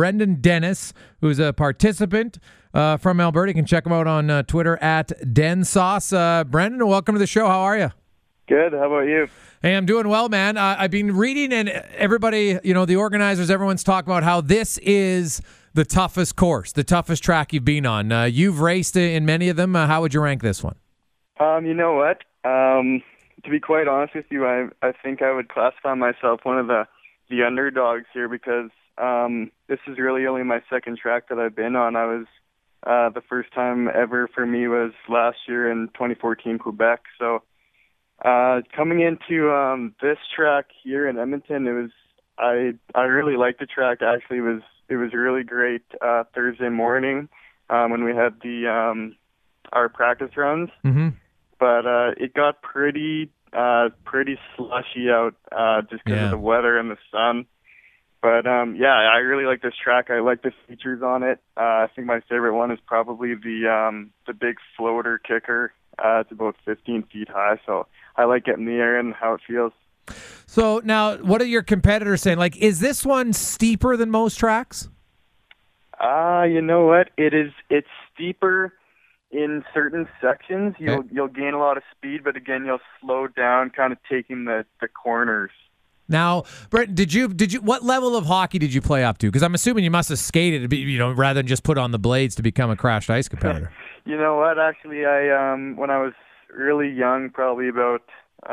Brendan Dennis, who's a participant from Alberta. You can check him out on Twitter at DenSauce. Brendan, welcome to the show. How are you? Good. How about you? Hey, I'm doing well, man. I've been reading, and everybody, the organizers, everyone's talking about how this is the toughest course, the toughest track you've been on. You've raced in many of them. How would you rank this one? You know what? To be quite honest with you, I think I would classify myself one of the underdogs here because this is really only my second track that I've been on. I was the first time ever for me was last year in 2014 Quebec. So coming into this track here in Edmonton, I really liked the track. Actually, it was really great Thursday morning when we had our practice runs. Mm-hmm. But it got pretty slushy out just because of the weather and the sun. But I really like this track. I like the features on it. I think my favorite one is probably the big floater kicker. It's about 15 feet high, so I like getting the air and how it feels. So now, what are your competitors saying? Like, is this one steeper than most tracks? You know what? It's steeper in certain sections. Okay. You'll gain a lot of speed, but again, you'll slow down, kind of taking the corners. Now, Brett, did you what level of hockey did you play up to? Because I'm assuming you must have skated, rather than just put on the blades to become a crashed ice competitor. You know what? Actually, I when I was really young, probably about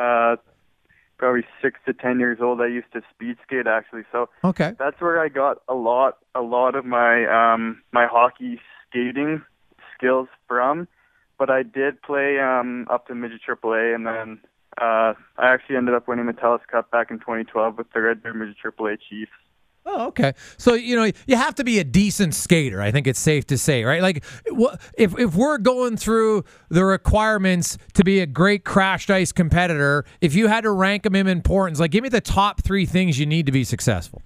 6 to 10 years old, I used to speed skate actually. So okay, that's where I got a lot of my my hockey skating skills from. But I did play up to midget AAA, and then I actually ended up winning the TELUS Cup back in 2012 with the Red Deer Midget AAA Chiefs. Oh, okay. So, you have to be a decent skater, I think it's safe to say, right? Like, if we're going through the requirements to be a great crashed ice competitor, if you had to rank them in importance, like, give me the top 3 things you need to be successful.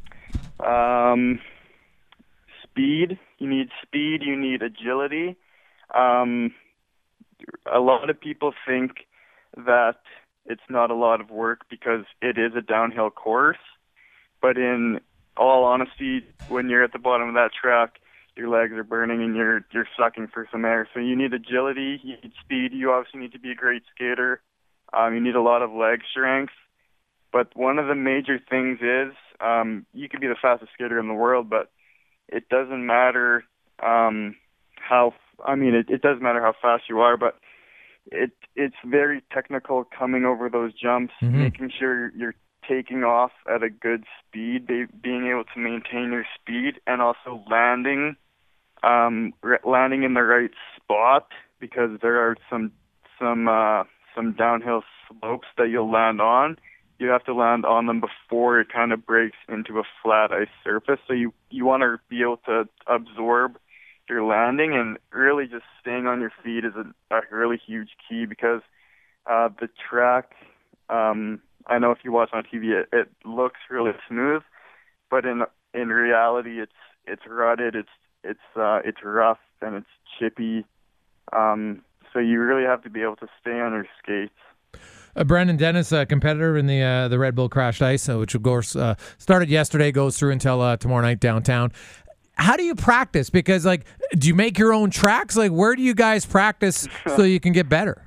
Speed. You need speed. You need agility. A lot of people think that it's not a lot of work because it is a downhill course. But in all honesty, when you're at the bottom of that track, your legs are burning and you're sucking for some air. So you need agility, you need speed, you obviously need to be a great skater. You need a lot of leg strength. But one of the major things is you could be the fastest skater in the world, but it doesn't matter it does matter how fast you are, but it's very technical coming over those jumps, making sure you're taking off at a good speed, being able to maintain your speed, and also landing in the right spot, because there are some downhill slopes that you'll land on. You have to land on them before it kind of breaks into a flat ice surface. So you want to be able to absorb your landing, and really just staying on your feet is a really huge key, because the track, I know if you watch on TV, it looks really smooth, but in reality, it's rutted, it's rough, and it's chippy. So you really have to be able to stay on your skates. Brendan Dennis, a competitor in the Red Bull Crashed Ice, which of course started yesterday, goes through until tomorrow night downtown. How do you practice? Because, do you make your own tracks? Where do you guys practice so you can get better?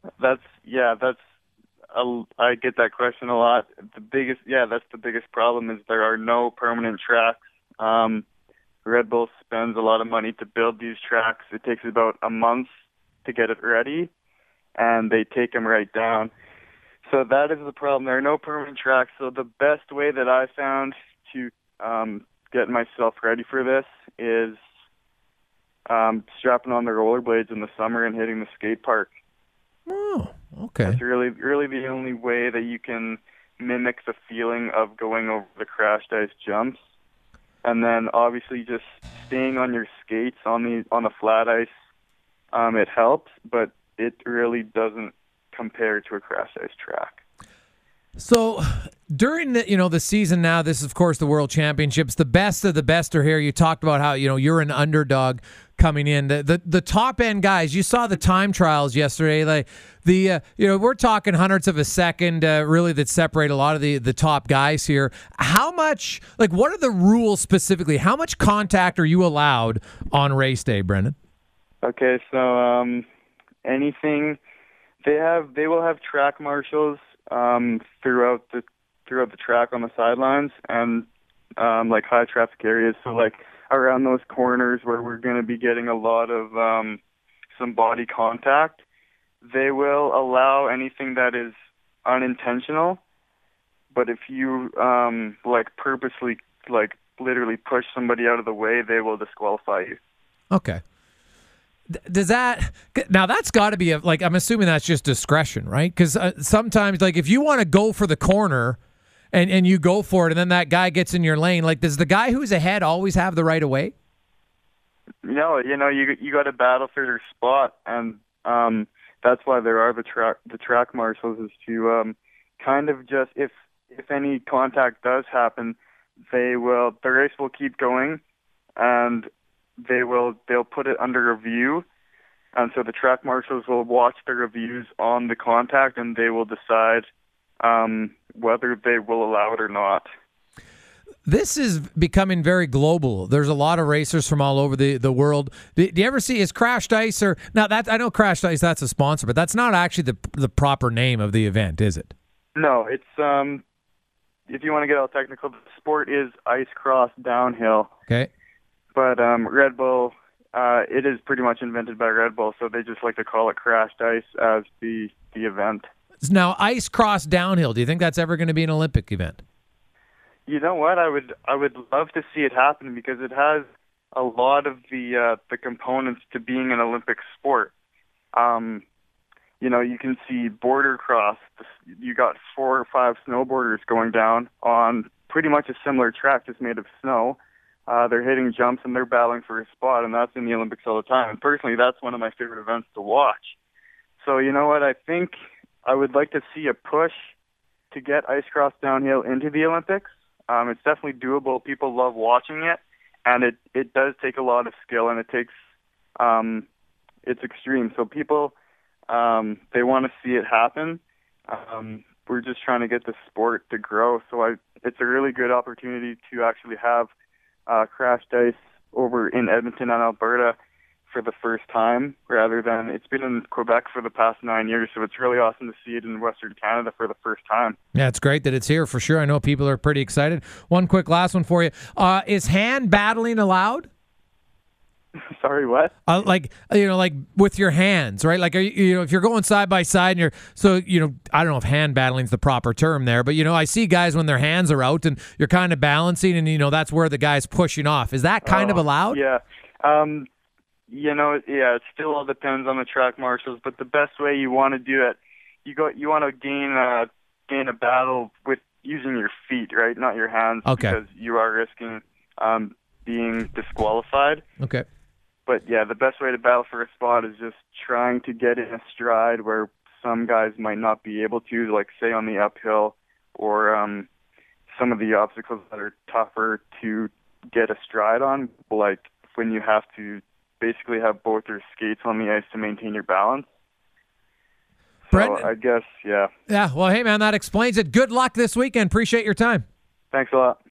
I get that question a lot. That's the biggest problem, is there are no permanent tracks. Red Bull spends a lot of money to build these tracks. It takes about a month to get it ready, and they take them right down. So that is the problem. There are no permanent tracks. So the best way that I found to get myself ready for this is strapping on the rollerblades in the summer and hitting the skate park. Oh, okay. That's really, really the only way that you can mimic the feeling of going over the crashed ice jumps. And then obviously just staying on your skates on the flat ice, it helps, but it really doesn't compare to a crashed ice track. So During the season now, this is of course the World Championships. The best of the best are here. You talked about how you're an underdog coming in. The top end guys. You saw the time trials yesterday. Like we're talking hundredths of a second, really, that separate a lot of the top guys here. How much? Like, what are the rules specifically? How much contact are you allowed on race day, Brendan? Okay, so anything they will have track marshals throughout the track on the sidelines and like high traffic areas. So like around those corners where we're going to be getting a lot of some body contact, they will allow anything that is unintentional. But if you like purposely, like literally push somebody out of the way, they will disqualify you. Okay. Does that now? That's got to be I'm assuming that's just discretion, right? Because sometimes, like, if you want to go for the corner, and you go for it, and then that guy gets in your lane, like, does the guy who's ahead always have the right of way? No, you got to battle for your spot, and that's why there are the track marshals, is to kind of just if any contact does happen, the race will keep going, and they'll put it under review, and so the track marshals will watch the reviews on the contact, and they will decide whether they will allow it or not. This is becoming very global. There's a lot of racers from all over the world. Do you ever see, is Crashed Ice, or now that I know Crashed Ice, that's a sponsor, but that's not actually the proper name of the event, is it? No, it's if you want to get all technical, the sport is ice cross downhill. Okay. But Red Bull, it is pretty much invented by Red Bull, so they just like to call it Crashed Ice as the event. Now, ice cross downhill, do you think that's ever going to be an Olympic event? You know what? I would love to see it happen, because it has a lot of the components to being an Olympic sport. You can see border cross. You got 4 or 5 snowboarders going down on pretty much a similar track, just made of snow. They're hitting jumps and they're battling for a spot, and that's in the Olympics all the time. And personally, that's one of my favorite events to watch. So you know what? I think I would like to see a push to get ice cross downhill into the Olympics. It's definitely doable. People love watching it, and it does take a lot of skill, and it takes it's extreme. So people they want to see it happen. We're just trying to get the sport to grow. So it's a really good opportunity to actually have Crashed Ice over in Edmonton and Alberta for the first time, rather than it's been in Quebec for the past 9 years. So it's really awesome to see it in Western Canada for the first time. Yeah, it's great that it's here for sure. I know people are pretty excited. One quick last one for you. Is hand battling allowed? Sorry, what? Like with your hands, right? Like, if you're going side by side and I don't know if hand battling is the proper term there, but I see guys when their hands are out and you're kind of balancing, and that's where the guy's pushing off. Is that kind of allowed? Yeah. It still all depends on the track marshals, but the best way you want to do it, you want to gain a battle with using your feet, right? Not your hands. Okay. Because you are risking being disqualified. Okay. But yeah, the best way to battle for a spot is just trying to get in a stride where some guys might not be able to, like say on the uphill, or some of the obstacles that are tougher to get a stride on, like when you have to basically have both your skates on the ice to maintain your balance. Brent, so I guess, yeah. Yeah, well, hey, man, that explains it. Good luck this weekend. Appreciate your time. Thanks a lot.